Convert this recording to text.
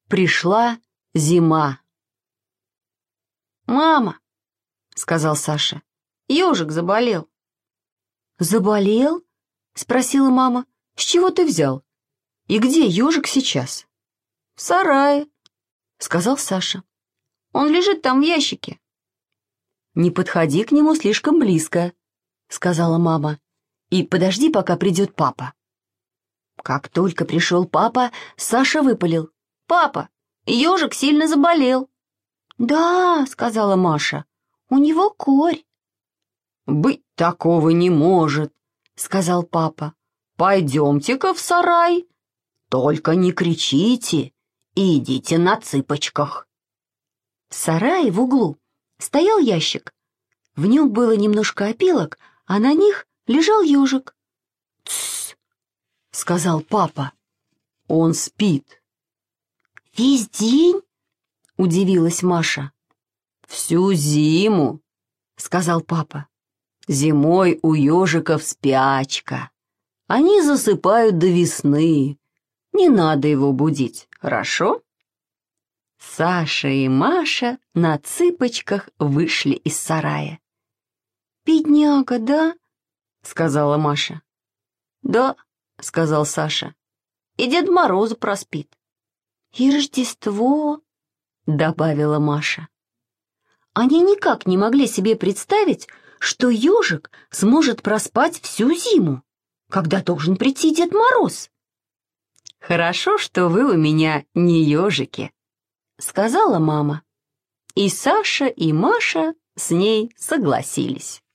пришла зима. «Мама», — сказал Саша, — «ежик заболел». «Заболел?» — спросила мама. «С чего ты взял? И где ежик сейчас?» «В сарае», — сказал Саша. «Он лежит там в ящике». «Не подходи к нему слишком близко», — сказала мама. «И подожди, пока придет папа». Как только пришел папа, Саша выпалил: «Папа, ежик сильно заболел». «Да», — сказала Маша, — «у него корь». «Быть такого не может», — сказал папа. «Пойдемте-ка в сарай. Только не кричите и идите на цыпочках». В сарае в углу стоял ящик. В нем было немножко опилок, а на них лежал ежик. «Тссс», — сказал папа, — «он спит». «Весь день?» — удивилась Маша. «Всю зиму», — сказал папа. «Зимой у ежиков спячка. Они засыпают до весны. Не надо его будить, хорошо?» Саша и Маша на цыпочках вышли из сарая. «Бедняга, да?» — сказала Маша. «Да», — сказал Саша, — «и Дед Мороза проспит». «И Рождество», — добавила Маша. Они никак не могли себе представить, что ежик сможет проспать всю зиму, когда должен прийти Дед Мороз. «Хорошо, что вы у меня не ежики», — сказала мама. И Саша, и Маша с ней согласились.